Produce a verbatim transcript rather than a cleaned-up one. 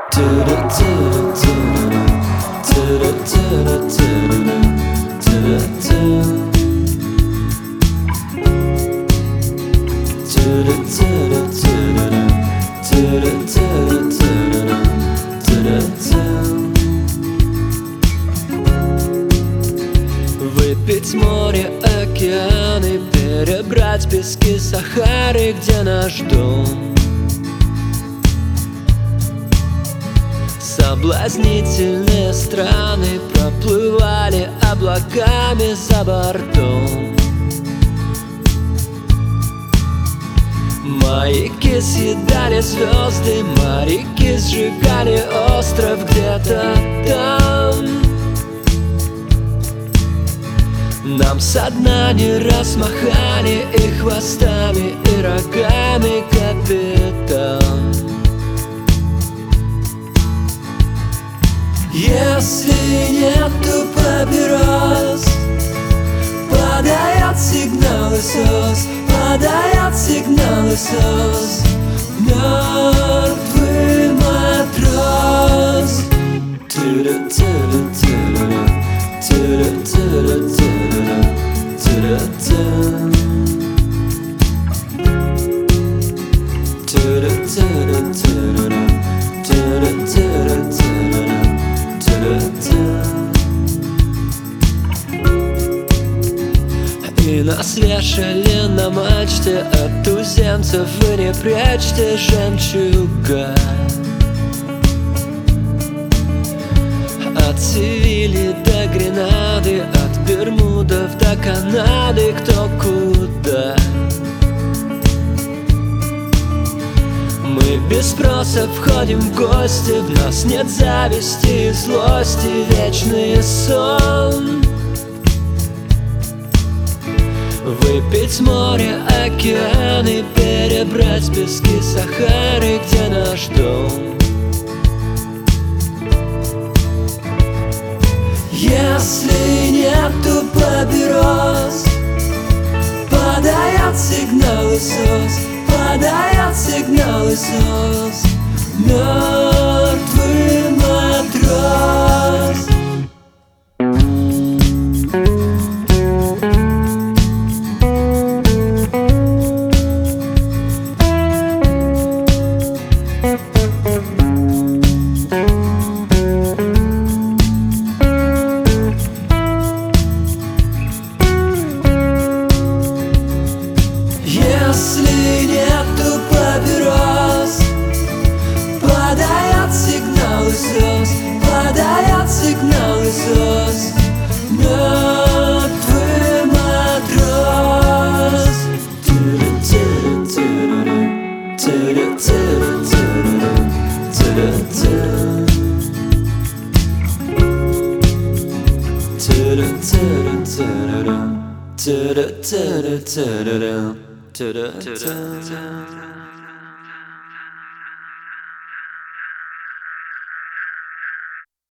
Выпить море, океаны, перебрать пески Сахары, где наш дом. Соблазнительные страны проплывали облаками за бортом. Маяки съедали звезды, моряки сжигали остров где-то там. Нам со дна не раз махали и хвостами, и рогами, капитан. Если нету папирос, подает сигнал СОС, подает сигнал СОС. Мертвый матрос. И нас вешали на мачте, от туземцев вы не прячьте жемчуга. От Севили до Гренады, от Бермудов до Канады, кто куда. Мы без спроса входим в гости, в нас нет зависти и злости, вечный сон. Выпить море, океаны, перебрать пески Сахары, где наш дом. Если нету папирос, подает сигнал СОС, подает сигнал СОС. Мертвый матрос. Если нету папирос, подает сигнал СОС, подает сигнал СОС. Мертвый матрос. Ta-da-ta-da-ta-da-da.